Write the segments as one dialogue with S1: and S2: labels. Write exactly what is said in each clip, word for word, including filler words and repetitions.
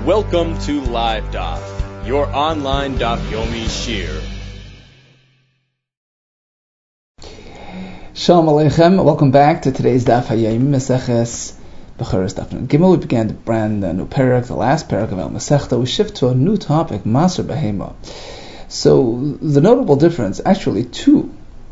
S1: Welcome to Live Daf, your online Daf Yomi Shir.
S2: Shalom Aleichem, welcome back to today's Daf Hayomi Maseches Bechoros Daf Nun Gimel. We began the brand new parak, the last parak of El Masechta. We shift to a new topic, Maser Behema. So the notable difference, actually two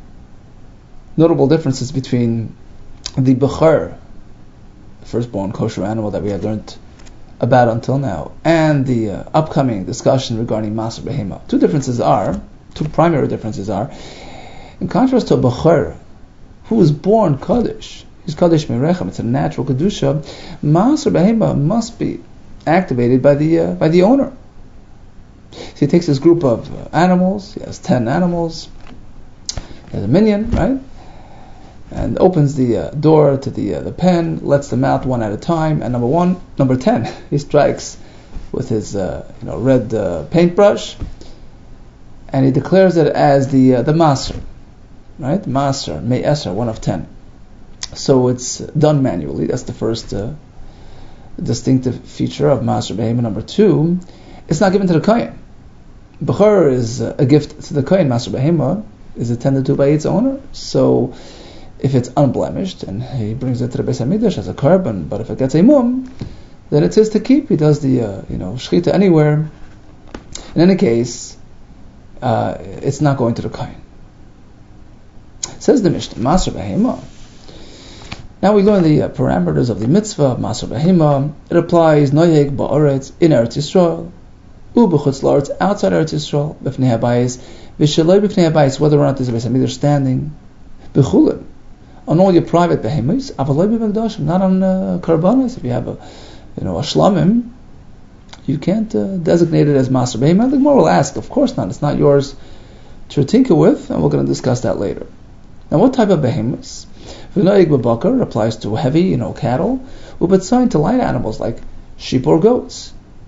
S2: notable differences between the Bechor, the firstborn kosher animal that we had learned about until now, and the uh, upcoming discussion regarding Maser Behema. Two differences are, two primary differences are, in contrast to a Bechor, who was born Kaddish, he's Kaddish Mirechem, it's a natural Kedusha, Maser Behema must be activated by the uh, by the owner. So he takes this group of uh, animals, he has ten animals, he has a minion, right? And opens the uh, door to the uh, the pen, lets them out one at a time, and number one, number ten, he strikes with his uh, you know red uh, paintbrush, and he declares it as the uh, the maser, right? Maser, me'eser, one of ten. So it's done manually. That's the first uh, distinctive feature of Maser Behema. Number two, it's not given to the kohen. Bechor is uh, a gift to the kohen. Maser Behema is attended to by its owner. So if it's unblemished, and he brings it to the Beis Hamikdash as a carbon, but if it gets a mum, then it's his to keep. He does the uh, you know shechita anywhere. In any case, uh, it's not going to the kohen. Says the Mishnah, Maser Behema. Now we learn the uh, parameters of the mitzvah of Maser Behema. It applies noyeg ba'aretz in Eretz Yisrael, u b'chutz la'aretz outside Eretz Yisrael, b'fnei habayis, v'sheloi b'fnei habayis, whether or not there's a Beis Hamikdash standing, b'chulim, on all your private behemoths, avaloi b'mekdashim, not on uh, karbanos. If you have a, you know, a shlamim, you can't uh, designate it as Maser Behema. The Gemara will ask, of course not. It's not yours to tinker with, and we're going to discuss that later. Now, what type of behemoths? V'noig b'bakar applies to heavy, you know, cattle. U'betzayin to light animals like sheep or goats.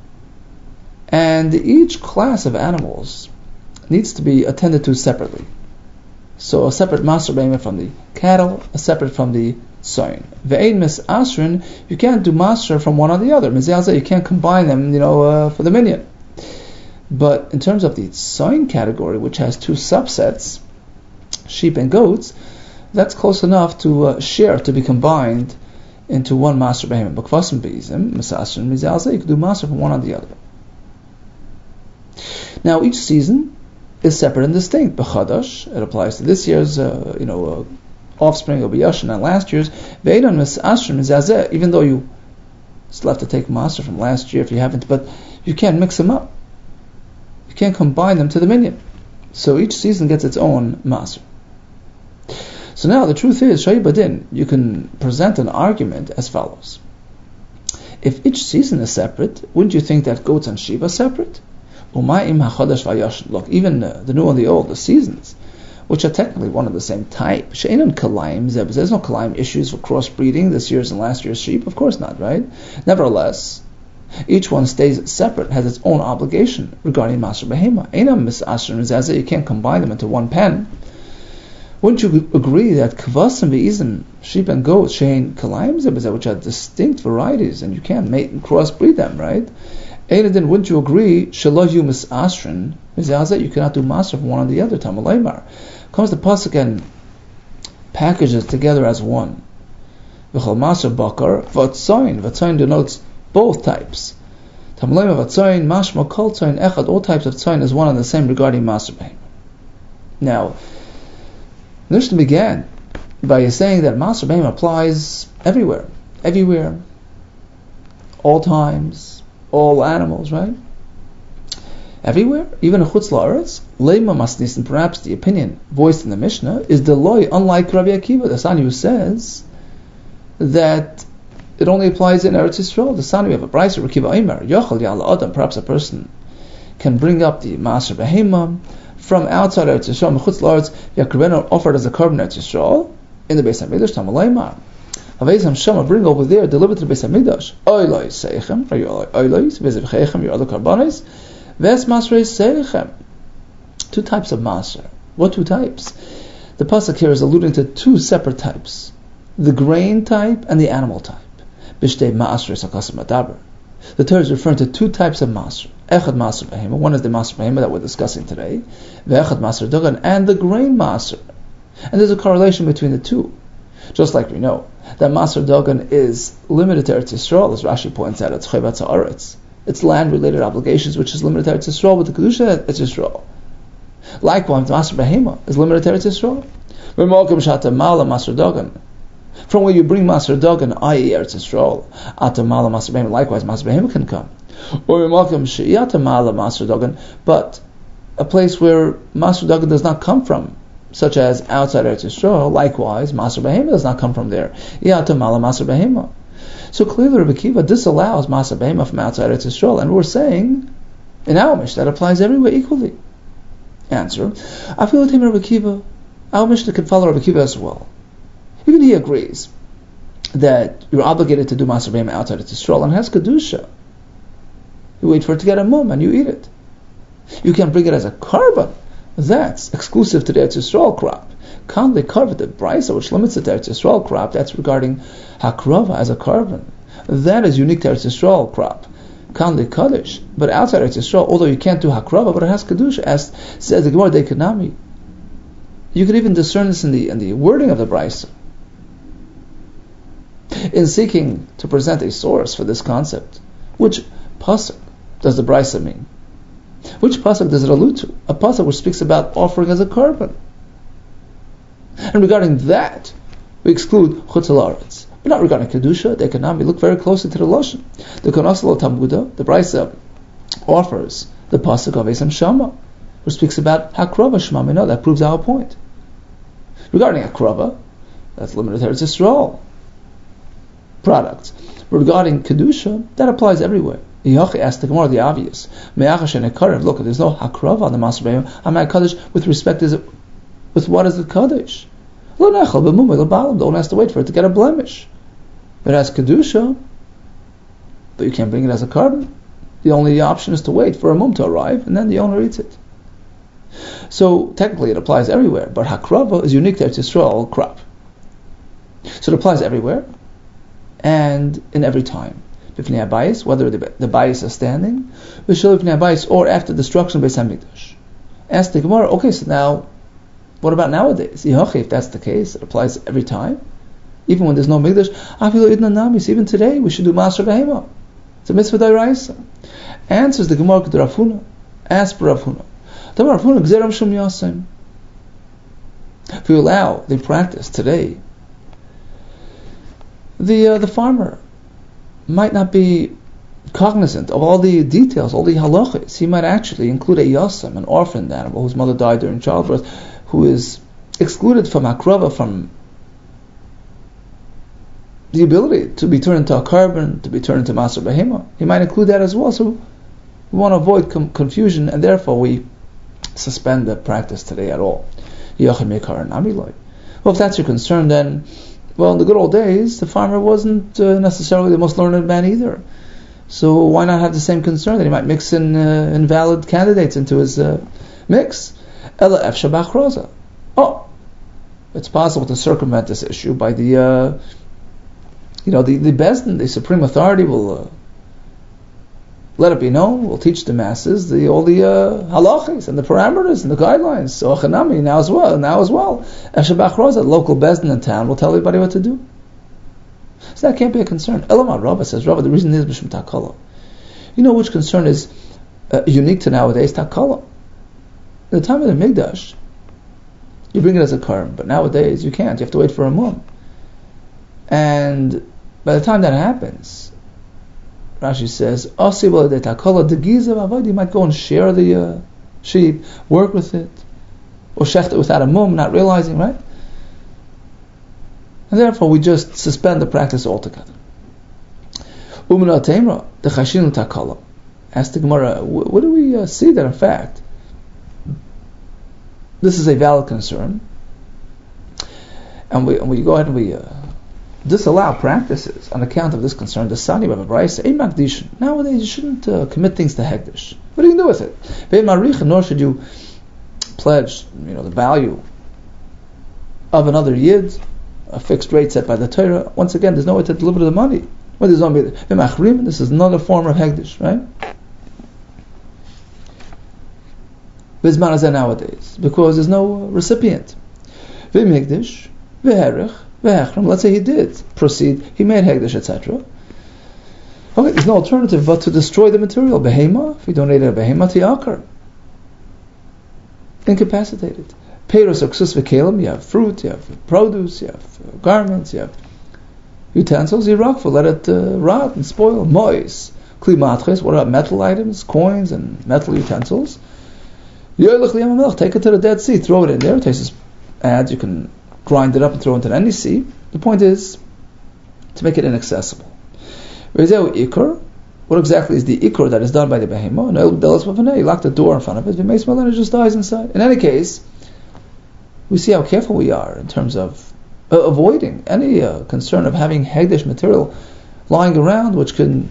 S2: And each class of animals needs to be attended to separately. So a separate Maser Behema from the cattle, a separate from the tzayin. Ve'ein mis asrin, you can't do maser from one or the other. Mizalza, you can't combine them, you know, uh, for the minyan. But in terms of the tzayin category, which has two subsets, sheep and goats, that's close enough to uh, share, to be combined into one Maser Behema. B'kvasim be'izim, mis asrin, mizalza, you can do maser from one or the other. Now each season is separate and distinct. B'chadash, it applies to this year's, uh, you know, uh, offspring of B'yashin and last year's. Ve'enon mis asrin mizazeh, even though you still have to take maser from last year if you haven't, but you can't mix them up. You can't combine them to the minyan. So each season gets its own maser. So now the truth is, Shayi Badin, you can present an argument as follows. If each season is separate, wouldn't you think that goats and sheep are separate? Look, even uh, the new and the old, the seasons, which are technically one of the same type, there's no kalaim issues for crossbreeding this year's and last year's sheep, of course not, right? Nevertheless, each one stays separate, has its own obligation regarding Maser Behema. You can't combine them into one pen. Wouldn't you agree that kvasim ve'izim, sheep and goats, shein kalaim, which are distinct varieties, and you can't mate and crossbreed them, right? Then wouldn't you agree, Shalohu mis asrin, you cannot do maser from one or the other? Tamalaymar comes the pasuk and packages together as one. V'chol maser bakar v'atzayin. V'atzayin denotes both types. Tamalaymar v'atzayin mashma kol tzayin echad. All types of tzayin is one and the same regarding Maser Behema. Now, the Mishnah began by saying that Maser Behema applies everywhere, everywhere, all times, all animals, right? Everywhere, even in Chutz La'aretz, Leima Masnis, and perhaps the opinion voiced in the Mishnah is Deloy, unlike Rabbi Akiva, the Sani, who says that it only applies in Eretz Yisrael. The Sani, we have a Brayso, Rabbi Akiva Eimer, Yochel Ya'ala Adam, perhaps a person can bring up the Maser Behema from outside Eretz Yisrael, Chutz La'aretz, Yakriveno offered as a carbon Eretz Yisrael, in the Beis Hamikdash, Tamalaymar. Havayis Shama, bring over there, deliver to the Beis Hamikdash. Oiloi seichem, for your oilois, v'zevchechem, your other karbanos, ves masrei seichem. Two types of maser. What two types? The pasuk here is alluding to two separate types: the grain type and the animal type. Bishtei maasrei sakasim adaber. the Torah is referring to two types of Maser. Echad Maser Behema, one is the Maser Behema that we're discussing today, Ve'echad Maser Dogan, and the grain Maser. And there's a correlation between the two. Just like we know that Maser Dogan is limited to Eretz Yisrael, as Rashi points out, it's Chayvat Ha'aretz. It's land-related obligations, which is limited to Eretz Yisrael, but the Kedusha Eretz Yisrael. Likewise, Maser Behema is limited to Eretz Yisrael. From where you bring Maser Dogan, that is Eretz Yisrael, Atamala Maser Behema, likewise Maser Behema can come. But a place where Maser Dogan does not come from, such as outside Eretz Yisrael, likewise Maser Behema does not come from there. Atamala Maser Behema. So clearly Rabbi Akiva disallows Maser Behema from outside Eretz Yisrael, and we're saying in our Mishnah that applies everywhere equally. Answer: I feel like Rabbi Akiva, our Mishnah can follow Rabbi Akiva as well. Even he agrees that you're obligated to do Maser Behema outside Eretz Yisrael, and it has kedusha. You wait for it to get a mum and you eat it. You can bring it as a korban. That's exclusive to the Eretz Yisrael crop. Can't they carve the brisa, which limits it to Eretz Yisrael crop? That's regarding hakrava as a korban. That is unique to Eretz Yisrael crop. Can't they kaddish? But outside Eretz Yisrael, although you can't do hakrava, but it has kedusha. As says the Gemara Dekanami. You could even discern this in the in the wording of the brisa. In seeking to present a source for this concept, which pasuk does the brisa mean? Which pasuk does it allude to? A pasuk which speaks about offering as a korban. And regarding that, we exclude chutz ha'aretz. But not regarding kedusha, the economy. Look very closely to the lashon. The Konosel Talmuda, the brisa, offers the pasuk of Esam Shama, which speaks about hakrava shema mina. That proves our point. Regarding hakrava, that's limited to Eretz Yisrael products. Regarding kedusha, that applies everywhere. Yachi asked the Gemara the obvious. Look, there's no hakrava on the Maser Behema. I'm at kaddish with respect to with what is the kaddish? Don't have to wait for it to get a blemish. It has kedusha, but you can't bring it as a korban. The only option is to wait for a mum to arrive, and then the owner eats it. So technically, it applies everywhere. But hakrava is unique to Eretz Yisrael crop, so it applies everywhere and in every time. B'fnei habayis, whether the, the bayis is standing, v'shel b'fnei habayis, or after destruction of Beis Hamikdash. Ask the Gemara, okay, so now, what about nowadays? If that's the case, it applies every time, even when there's no Mikdash. Even today, we should do Maser Behema. It's a mitzvah d'oraisa. Answers the Gemara to Rav Huna. Ask Rav Huna. Rav Huna, gzeram shum yasem. If you allow the practice today, the uh, the farmer might not be cognizant of all the details, all the halachas. He might actually include a yasem, an orphaned animal whose mother died during childbirth, who is excluded from hakrava, from the ability to be turned into a korban, to be turned into Maser Behema. He might include that as well. So we want to avoid com- confusion, and therefore we suspend the practice today at all. Well, if that's your concern, then, well, in the good old days, the farmer wasn't uh, necessarily the most learned man either. So why not have the same concern that he might mix in uh, invalid candidates into his uh, mix? Ela efsha b'achroza. Oh, it's possible to circumvent this issue by the, uh, you know, the the Bezdin, the supreme authority, will uh, let it be known. Will teach the masses the all the uh, halachis and the parameters and the guidelines. So Achanami now as well, now as well. Efsha b'achroza, local Bezdin in town, will tell everybody what to do. So that can't be a concern. Elamad Rava says, Rava, the reason is b'shem takala. You know which concern is uh, unique to nowadays? Takala. In the time of the Mikdash, you bring it as a korban, but nowadays you can't. You have to wait for a mum. And by the time that happens, Rashi says, you might go and share the uh, sheep, work with it, or shecht it without a mum, not realizing, right? And therefore we just suspend the practice altogether. Umna Temra, the Chashinu Takala. Ask the Gemara, what do we uh, see that in fact this is a valid concern, and we and we go ahead and we uh, disallow practices on account of this concern. The Sani of a Brisa, a Magdish. Nowadays you shouldn't uh, commit things to Hekdesh. What do you do with it? Nor should you pledge, you know, the value of another Yid, a fixed rate set by the Torah. Once again, there's no way to deliver the money. What is Zombi? This is another form of Hegdish, right? Bizman nowadays, because there's no recipient. Vim Hegdish, Veherich, Vehechram, let's say he did proceed, he made Hegdish, et cetera. Okay, there's no alternative but to destroy the material. Behema, if you donated a behema to Yakar, incapacitated. Peiros Oksus V'Kelim, you have fruit, you have produce, you have uh, garments, you have utensils, you rock for, let it uh, rot and spoil. Mois, Klimatres, what about metal items, coins and metal utensils? Take it to the Dead Sea, throw it in there, it tastes ads, you can grind it up and throw it into any sea. The point is to make it inaccessible. What exactly is the ikr that is done by the behema? No, you lock the door in front of it, and it just dies inside. In any case, we see how careful we are in terms of uh, avoiding any uh, concern of having hegdish material lying around which can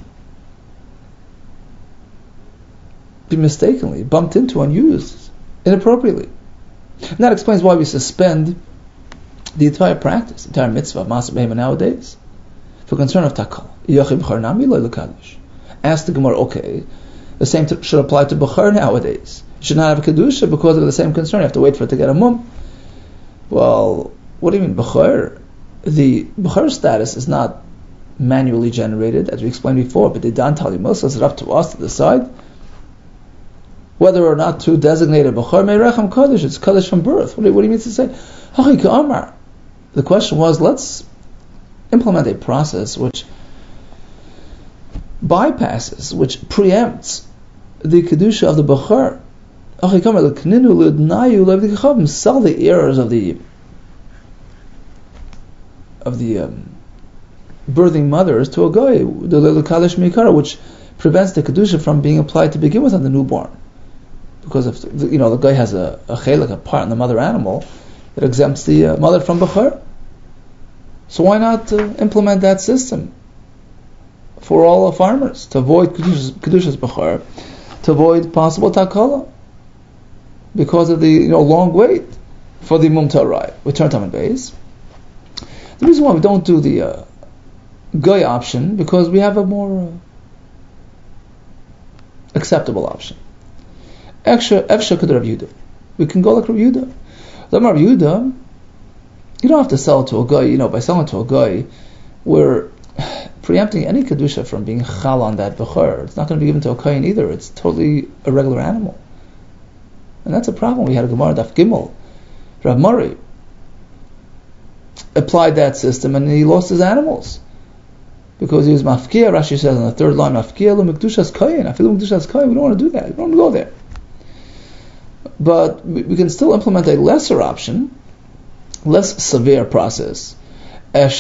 S2: be mistakenly bumped into and used inappropriately. And that explains why we suspend the entire practice, the entire mitzvah of Maser Behema nowadays, for concern of takal. Ask the Gemara, okay, the same t- should apply to Bechar nowadays. You should not have a Kedusha because of the same concern. You have to wait for it to get a mum. Well, what do you mean Bechar? The Bechar status is not manually generated, as we explained before, but the Dan Talimos is it up to us to decide whether or not to designate a Bechar Meiracham Kaddish. It's Kaddish from birth. What do, what do you mean to say? The question was, let's implement a process which bypasses, which preempts the Kedusha of the Bechar. Sell the errors of the of the um, birthing mothers to a guy, the Lelukalish Mikara, which prevents the Kedusha from being applied to begin with on the newborn. Because if the, you know the guy has a, a chelik, a part in the mother animal, it exempts the uh, mother from Bechar. So why not uh, implement that system for all the farmers to avoid Kedushas, Kedushas Bechar, to avoid possible takala because of the you know long wait for the mum to arrive. We turn to base. The reason why we don't do the uh, goy option because we have a more uh, acceptable option. Extra, Efsha could Rav Yehuda. We can go like Rav Yehuda. The Rav Yehuda, you don't have to sell it to a guy. You know, by selling it to a guy, we're preempting any kedusha from being chal on that bechor. It's not going to be given to a kohen either. It's totally a regular animal, and that's a problem. We had a Gemara Daf Gimel. Rav Murray applied that system, and he lost his animals because he was mafkia. Rashi says on the third line, mafkia lo mikdushas kohen. I feel mikdushas kohen. We don't want to do that. We don't want to go there. But we can still implement a lesser option, less severe process. One is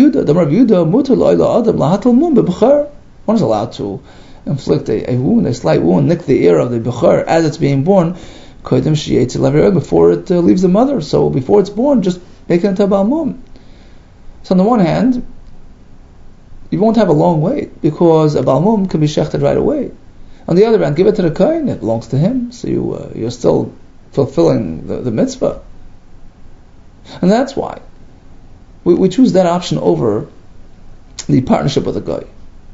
S2: allowed to inflict a, a wound, a slight wound, nick the ear of the bechor as it's being born, before it uh, leaves the mother. So before it's born, just make it into a balmum. So on the one hand, you won't have a long wait because a balmum can be shechted right away. On the other hand, give it to the kohen; it belongs to him. So you uh, you're still fulfilling the, the mitzvah, and that's why we, we choose that option over the partnership with a guy,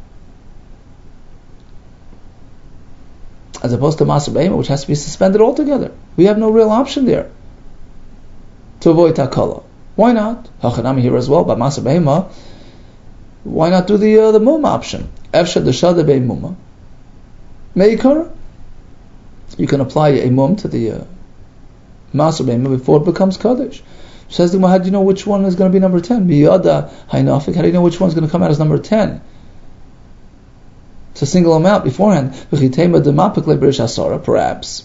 S2: as opposed to Maser Behema, which has to be suspended altogether. We have no real option there to avoid takala. Why not? Hachanami here as well, but Maser Behema, why not do the uh, the mum option? Efshad deshada bei mumma. Meikara, you can apply a mum to the uh, Maser Behema before it becomes Kaddish. Says the Gemara, how do you know which one is going to be number ten? Biyada hainafik, how do you know which one is going to come out as number ten? To single them out beforehand. Perhaps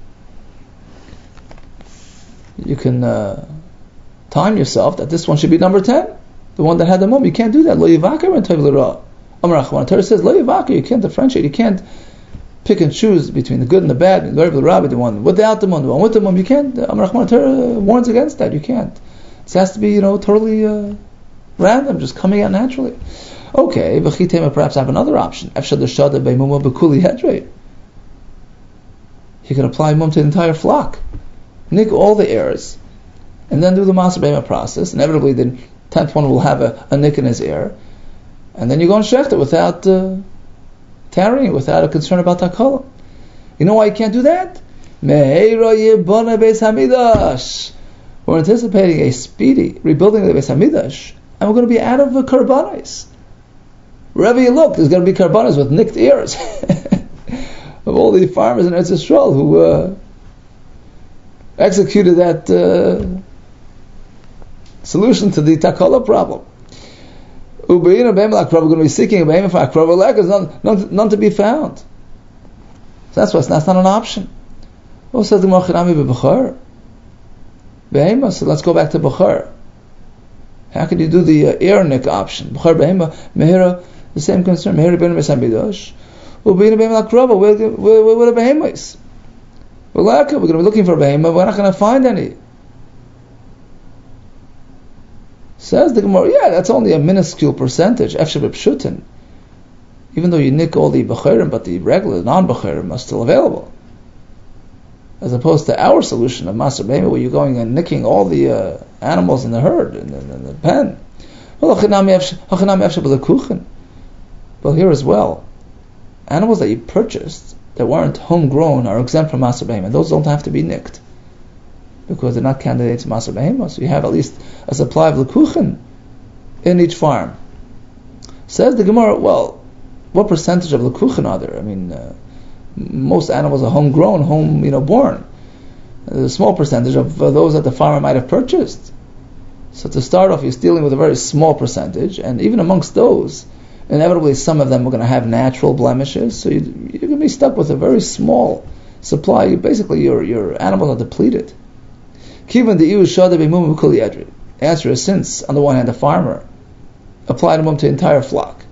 S2: you can uh, time yourself that this one should be number ten, the one that had the mum. You can't do that. Lo yivakar and toiv l'ra. Amar Achman Torah says lo yivakar. You can't differentiate. You can't pick and choose between the good and the bad, the one without the mum, the one with the mum. You can't. Amar Achman Torah warns against that. You can't. This has to be, you know, totally uh, random, just coming out naturally. Okay, v'chitema perhaps have another option. Efshad shada beimuma bekuli hedrei. He can apply mum to the entire flock, nick all the heirs, and then do the Maser Behema process. Inevitably, the tenth one will have a, a nick in his ear. and then you go and shecht it without uh, tarrying, without a concern about takala. You know why you can't do that? We're anticipating a speedy rebuilding of the Beis Hamidrash, and we're going to be out of the karbanos. Wherever you look, there's going to be karbanos with nicked ears of all the farmers in Eretz Yisrael who uh, executed that uh, solution to the takala problem. We're going to be seeking a behemoth for akrava, there's none, none, none to be found. So that's why that's not an option. What says the Mochinami b'Bechor? Behema, so let's go back to Bechor. How can you do the uh, Ernik option? Bechor Behema, Mehira, the same concern. Mehira ben Beis Hamidrash. We'll be in a Behema Lakrava. Where the Behema is? We're going to be looking for a Behema. We're not going to find any. Says the Gemara, yeah, that's only a minuscule percentage. Efshar b'Pshutin. Even though you nick all the Bechorim, but the regular non-Bechorim are still available. As opposed to our solution of Maser Behema, where you're going and nicking all the uh, animals in the herd, in the, in the pen. Well, here as well, animals that you purchased that weren't homegrown are exempt from Maser Behema. Those don't have to be nicked, because they're not candidates for Maser Behema. So you have at least a supply of lekuchen in each farm. Says the Gemara, well, what percentage of lekuchen are there? I mean, uh, most animals are homegrown, home, you know, born. There's a small percentage of uh, those that the farmer might have purchased. So to start off, you're dealing with a very small percentage, and even amongst those, inevitably some of them are going to have natural blemishes. So you, you're going to be stuck with a very small supply. You, basically, your your animals are depleted. The answer is, since on the one hand the farmer applied mum to the entire flock,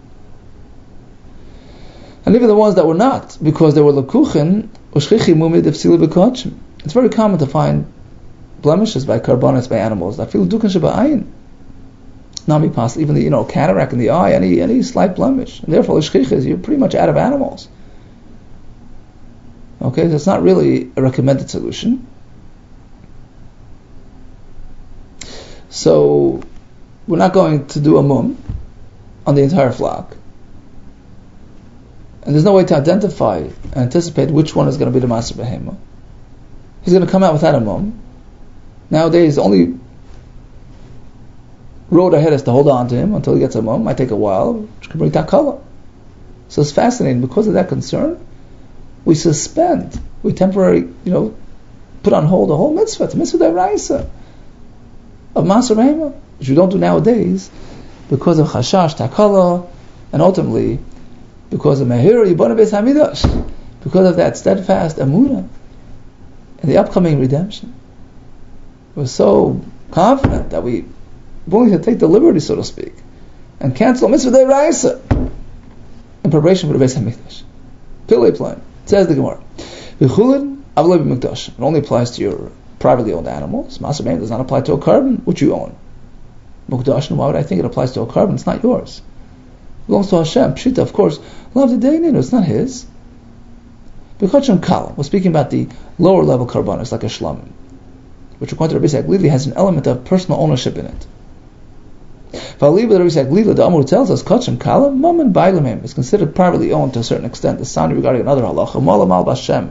S2: and even the ones that were not, because they were lekuchen, it's very common to find blemishes by karbanos, by animals that feel dukan sheba'ayin. Nami pas, even the you know cataract in the eye, any any slight blemish, and therefore l'shchichas, you're pretty much out of animals. Okay, so it's not really a recommended solution. So we're not going to do a mum on the entire flock. And there's no way to identify and anticipate which one is going to be the Maser Behema. He's going to come out without a mum. Nowadays, the only road ahead is to hold on to him until he gets a mum. Might take a while, which can bring takala. So it's fascinating. Because of that concern, we suspend, we temporarily, you know, put on hold the whole mitzvah, the mitzvah d'oraisa of Maser Behema, which we don't do nowadays, because of chashash, takala, and ultimately because of Mehira Yibana Beis Hamidrash, because of that steadfast emunah and the upcoming redemption. We're so confident that we we're willing to take the liberty, so to speak, and cancel mitzvah d'oraisa in preparation for the Beis Hamikdash. Pilei plain. Says the Gemara, V'chulin avlei b'mikdash. It only applies to your privately owned animals. Maser Behema does not apply to a carbon which you own. Mukdash, why would I think it applies to a carbon? It's not yours. It belongs to Hashem. Pshita, of course. Love the day, it's not his. B'chotchem kala. We're speaking about the lower level karbanos, like a shlamim, which according to Rabbi Yitzchak Lili has an element of personal ownership in it. V'aliba, the Rabbi Yitzchak Lili, the Amur tells us, Kotchem kala, mammon bailamim, is considered privately owned to a certain extent. The sound regarding another halacha, malam al bashem.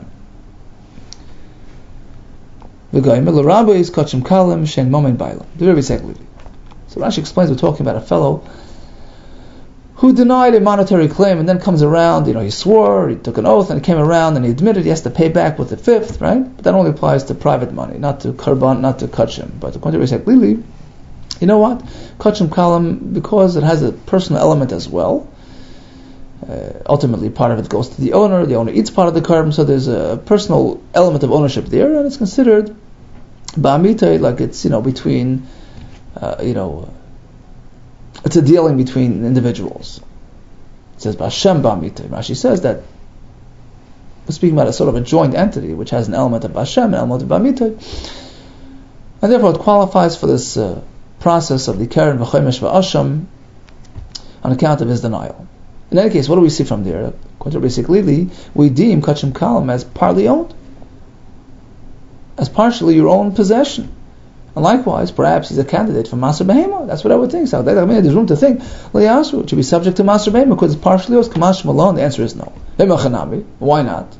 S2: V'goyim, l'rabbi is kotchem kalam, shen mammon bailam. The Rabbi Yitzchak Lili. So Rashi explains, we're talking about a fellow who denied a monetary claim and then comes around, you know, he swore, he took an oath, and he came around and he admitted he has to pay back with the fifth, right? But that only applies to private money, not to karban, not to kachim. But according to Rabbi Lili, you know what? Kachim kalam, because it has a personal element as well, uh, ultimately part of it goes to the owner, the owner eats part of the carbon, so there's a personal element of ownership there, and it's considered ba'amitay, like it's, you know, between, uh, you know, it's a dealing between individuals. It says Bashem Ba'amitay. Rashi says that we're speaking about a sort of a joint entity which has an element of Bashem, an element of Ba'amitay, and therefore it qualifies for this uh, process of the Keren V'chomesh V'asham on account of his denial. In any case, what do we see from there? According to Rabbi Lili, we deem Kachim Kalam as partly owned, as partially your own possession. And likewise, perhaps he's a candidate for Maser Behema. That's what I would think. So there's room to think, Liyasu, it should be subject to Maser Behema because it's partially yours, Kamash Malone. The answer is no. Why not?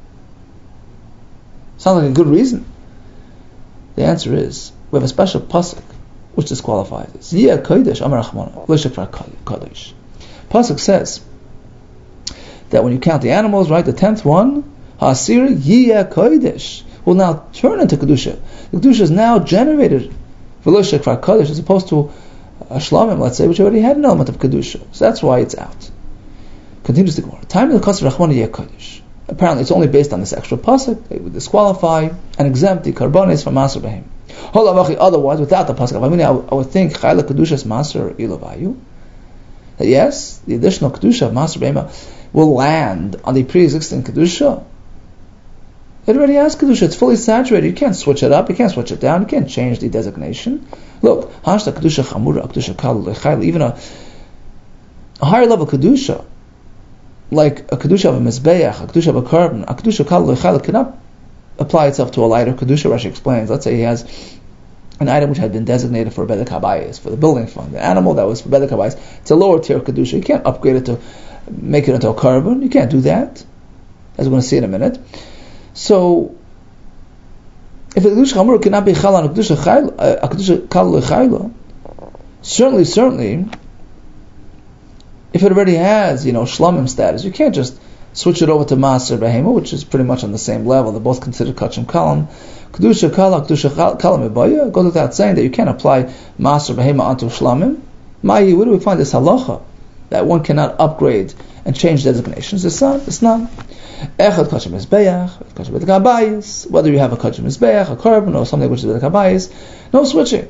S2: Sounds like a good reason. The answer is, we have a special pasuk which disqualifies it. Yeh Kodesh Amar Rachmana, L'Shefra Kodesh. Pasuk says that when you count the animals, right, the tenth one, Hasir Yeh Kodesh, will now turn into Kedusha. The Kedusha is now generated L'Shefra Kodesh as opposed to a Shlamim, let's say, which already had an element of Kedusha. So that's why it's out. Continues the Gemara. Time of the Kasser Rachmana Yeh Kodesh. Apparently, it's only based on this extra pasuk. It would disqualify and exempt the karbonis from maser behem. Otherwise, without the pasuk, I mean, I would think chayla kedushas maser ilavayu. That yes, the additional kedusha of maser behem will land on the pre-existing kedusha. It already has kedusha. It's fully saturated. You can't switch it up. You can't switch it down. You can't change the designation. Look, hashta kedusha chamura, kedusha kal lechayla. Even a, a higher level kedusha, like a kedusha of a mizbeach, a kedusha of a carbon, a kedusha kal lechayla cannot apply itself to a lighter kedusha. Rashi explains. Let's say he has an item which had been designated for bedek habayis, for the building fund, the animal that was for bedek habayis. It's a lower tier kedusha. You can't upgrade it to make it into a carbon. You can't do that, as we're going to see in a minute. So, if a kedusha chamura cannot be chal on a kedusha chayla, a kedusha kal lechayla, certainly, certainly. If it already has, you know, shlamim status, you can't just switch it over to maser behema, which is pretty much on the same level. They're both considered kachim kalam. Kedusha kala, kedusha kalam ibaya. Goes without saying that you can't apply maser behema onto shlamim. Ma'i, where do we find this halacha that one cannot upgrade and change designations? It's not. It's not. Echad kachim mizbeach, kachim bedek habayis. Whether you have a kachim mizbeach, a carbon, or something which is bedek habayis, no switching.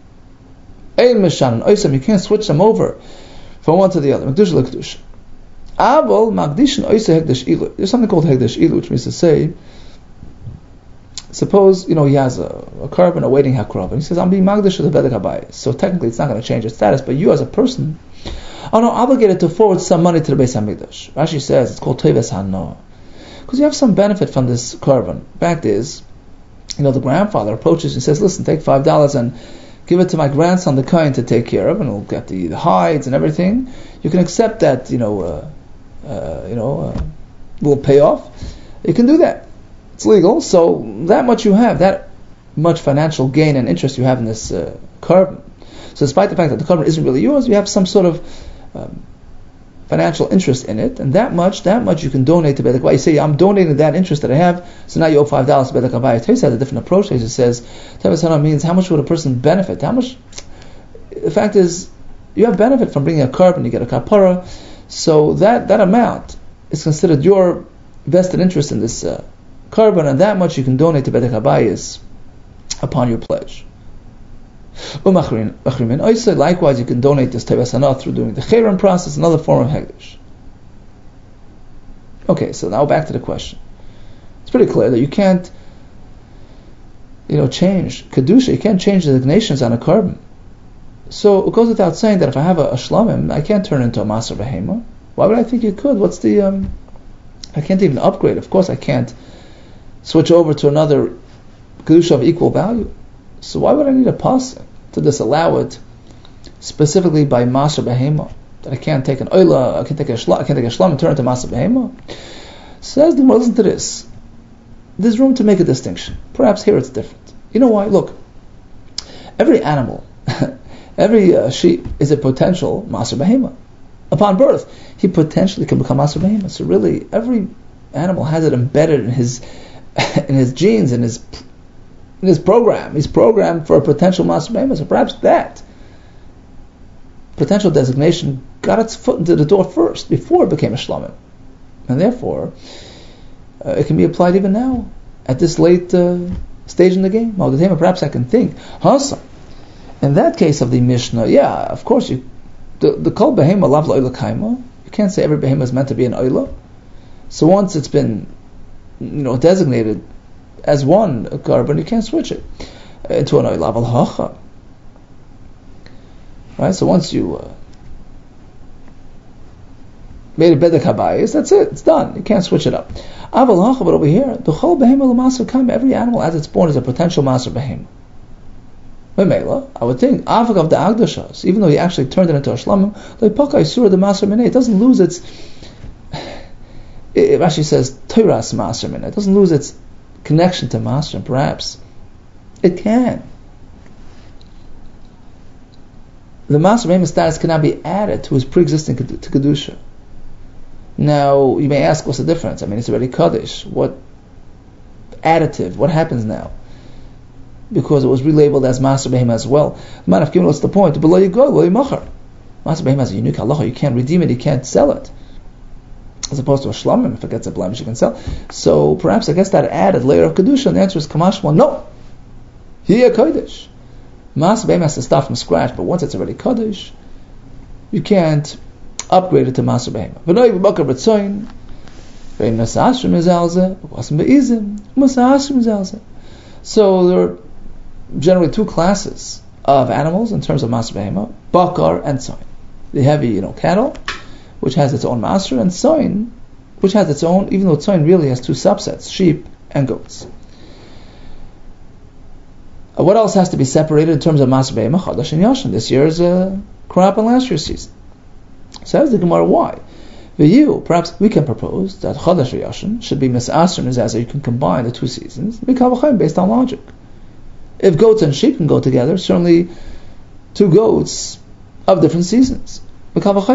S2: Ein mishan oisam, you can't switch them over from one to the other. Makdusha l'kedusha. Abel magdishin oisa hegdash ilu. There's something called hegdash ilu, which means to say, suppose, you know, he has a, a carbon awaiting hakrav, and he says, I'm being magdish to the bedek habayis. So technically it's not going to change its status, but you as a person are not obligated to forward some money to the Beis HaMikdash. Rashi says it's called teves hana, because you have some benefit from this carbon. Fact is, you know, the grandfather approaches and says, listen, take five dollars and give it to my grandson, the kohen, to take care of, and he'll get the, the hides and everything. You can accept that, you know, uh, uh, you know, uh, little payoff. You can do that. It's legal. So that much you have, that much financial gain and interest you have in this uh, carbon. So despite the fact that the carbon isn't really yours, you have some sort of um, financial interest in it, and that much, that much you can donate to Bedek Habayis. You say, I'm donating that interest that I have, so now you owe five dollars to Bedek Habayis. Tevis has a different approach. He says, Tevis Hana means how much would a person benefit? How much? The fact is, you have benefit from bringing a carbon, you get a kapara, so that, that amount is considered your vested interest in this uh, carbon, and that much you can donate to Bedek Habayis upon your pledge. Likewise, you can donate this Teves Hana through doing the Chayron process, another form of Hegdish. Okay, so now back to the question. It's pretty clear that you can't, you know, change Kedusha, you can't change designations on a carbon. So it goes without saying that if I have a, a Shlamim, I can't turn into a Maser Behema. Why would I think you could? What's the, um, I can't even upgrade. Of course I can't switch over to another Kedusha of equal value. So why would I need a pasuk to disallow it specifically by Maser Behema? That I can't take an oila, I can't take a shlam, I can't take a shlam and turn it to Maser Behema. Says the Gemara, listen to this. There's room to make a distinction. Perhaps here it's different. You know why? Look, every animal, every uh, sheep is a potential Maser Behema. Upon birth, he potentially can become Maser Behema. So really, every animal has it embedded in his in his genes, in his in his program. He's programmed for a potential Maser Behema. So perhaps that potential designation got its foot into the door first, before it became a shlamim. And therefore, uh, it can be applied even now, at this late uh, stage in the game. Perhaps I can think, Hasa, in that case of the Mishnah, yeah, of course, you, the, the kol behema lav la'oila kaima, you can't say every behema is meant to be an oila. So once it's been, you know, designated as one carbon, you can't switch it into an oila. Aval hacha. Right? So once you uh, made a bedek habayis, that's it. It's done. You can't switch it up. Aval hacha, but over here, the chol behema l'maser kaima, every animal as it's born is a potential maser behema. Memela, I would think, Avak of the Agdashas, even though he actually turned it into a Shlamim, like Pakai Surah the Maser Minay, it doesn't lose its, it actually says Torah's Maser Minay, it doesn't lose its connection to Maser, and perhaps it can. The Maser Minay status cannot be added to his pre-existing to Kedusha. Now, you may ask, what's the difference? I mean, it's already Kaddish. What additive? What happens now? Because it was relabeled as Maser Behema as well. The man of Gimel, what's the point? Below you go, below you machar. Maser Behema is a unique halacha. You can't redeem it, you can't sell it. As opposed to a shlamim, if it gets a blemish, you can sell. So perhaps I guess that added layer of kedusha, and the answer is Kamash one. No, he a kodesh. Maser Behema has to start from scratch, but once it's already kodesh, you can't upgrade it to Maser Behema. V'noi b'bakar b'tzoyin, v'im nasashim izalze, v'wasim be'izim, v'masashim izalze. So there are generally two classes of animals in terms of Maser Behema, bakar and tzoyin. The heavy, you know, cattle, which has its own master, and tzoyin, which has its own, even though tzoyin really has two subsets, sheep and goats. Uh, what else has to be separated in terms of Maser Behema? Chadash and Yashin. This year's uh, crop and last year's season. Says the Gemara, why? For you, perhaps we can propose that Chadash and Yashin should be Mis'asr and Mizazah. You can combine the two seasons, based on logic. If goats and sheep can go together, certainly two goats of different seasons. Which are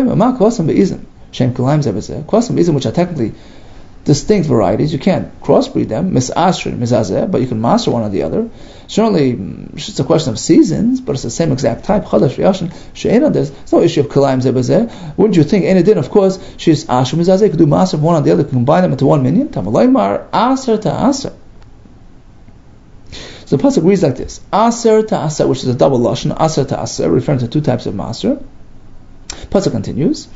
S2: technically distinct varieties, you can't crossbreed them, but you can master one or the other. Certainly, it's a question of seasons, but it's the same exact type. There's no issue of kalaim zebazeh. Wouldn't you think? Any din, of course, she's asher mizazeh, could do master of one or the other, combine them into one minion. Tamalaymar aser to aser. So the pasuk reads like this: Aser to aser, which is a double lashon, aser to aser, referring to two types of master. Pasuk continues.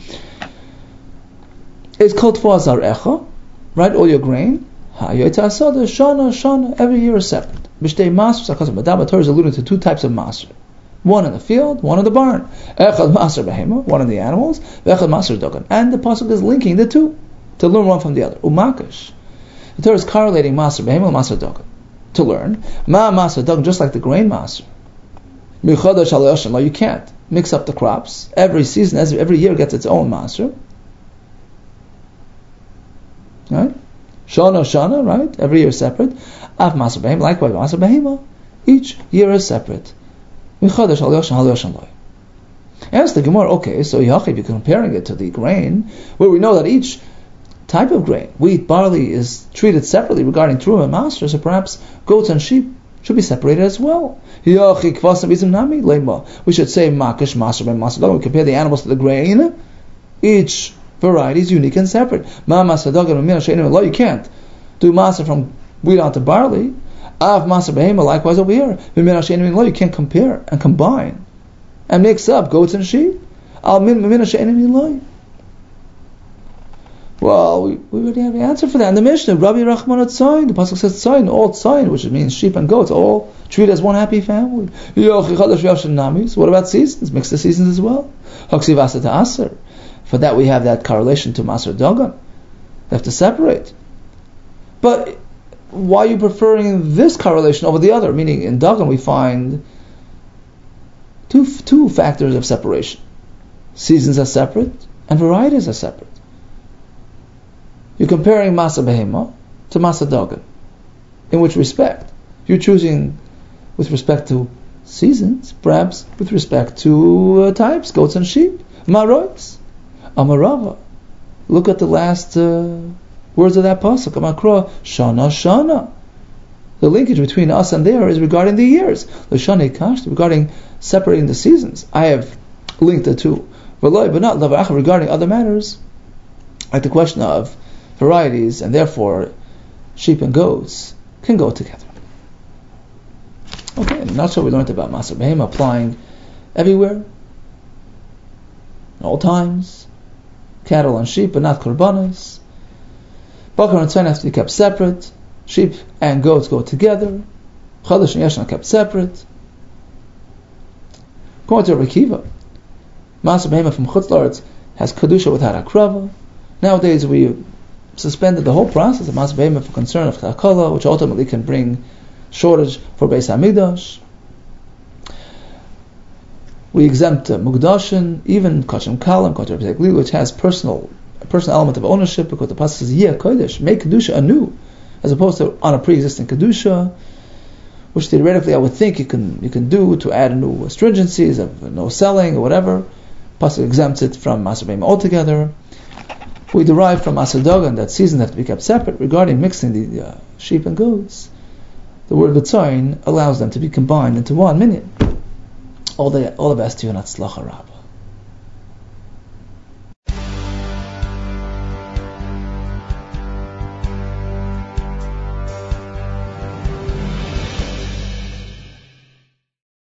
S2: It's called for zarecha, right? All your grain. Shana, shana. Every year is separate. B'shtei maser, the Torah is alluding to two types of maser. One in the field, one in the barn. Echad maser behema, one in the animals. Echad maser dogan. And the pasuk is linking the two to learn one from the other. Umakash. The Torah is correlating maser behema and maser dogan to learn. Ma maser dogan, just like the grain maser. Michadash al yashin, you can't mix up the crops. Every season, every year gets its own maser. Right? Shana, shana, right? Every year is separate. Av maser behema, likewise maser behema. Each year is separate. Michadash al yashin, al yashin loy. Ask the Gemara, okay, so Yachiv, you're comparing it to the grain, where we know that each type of grain, wheat, barley, is treated separately regarding truma and master, so perhaps goats and sheep should be separated as well. We should say makash, maser, ben maser. We compare the animals to the grain. Each variety is unique and separate. You can't do maser from wheat onto barley. Av maser behema, likewise over here. You can't compare and combine and mix up goats and sheep. Well, we, we already have the answer for that in the Mishnah. Rabbi Rachman Tzayin, the pasuk says Tzayin, all Tzayin, which means sheep and goats, all treated as one happy family. What about seasons? Mix the seasons as well. For that we have that correlation to Maser Dogan. They have to separate. But why are you preferring this correlation over the other? Meaning in Dogan we find two two factors of separation. Seasons are separate and varieties are separate. You're comparing Maser Behema to Maser Dogan. In which respect? You're choosing with respect to seasons, perhaps with respect to uh, types, goats and sheep. Marois, Amarava. Look at the last uh, words of that pasuk. Amakra, Shana, Shana. The linkage between us and there is regarding the years. The Shana Kash, regarding separating the seasons. I have linked the two. But not regarding other matters, like the question of varieties, and therefore sheep and goats can go together. Okay, in a nutshell, we learned about Maser Behema applying everywhere, all times, cattle and sheep, but not korbanos. Bakar and tzayin have to be kept separate. Sheep and goats go together. Chadash and Yashin are kept separate. According to Rabbi Akiva, Maser Behema from Chutz La'aretz has kedusha without akrava. Nowadays we suspended the whole process of Maser Behema for concern of takala, which ultimately can bring shortage for Beis Hamikdash. We exempt uh, Mugdashin, even Kachim Kalam, Kachim Tegli, which has personal a personal element of ownership, because the pasuk says, "Yeh Kodesh," make kedusha anew, as opposed to on a pre-existing kedusha, which theoretically I would think you can you can do to add new stringencies of no selling or whatever. Pasuk exempts it from Maser Behema altogether. We derive from Maser Dagan that seasons have to be kept separate. Regarding mixing the uh, sheep and goats, the word V'tzayin allows them to be combined into one minyan. All the all the best to you, and Hatzlacha Rabbah.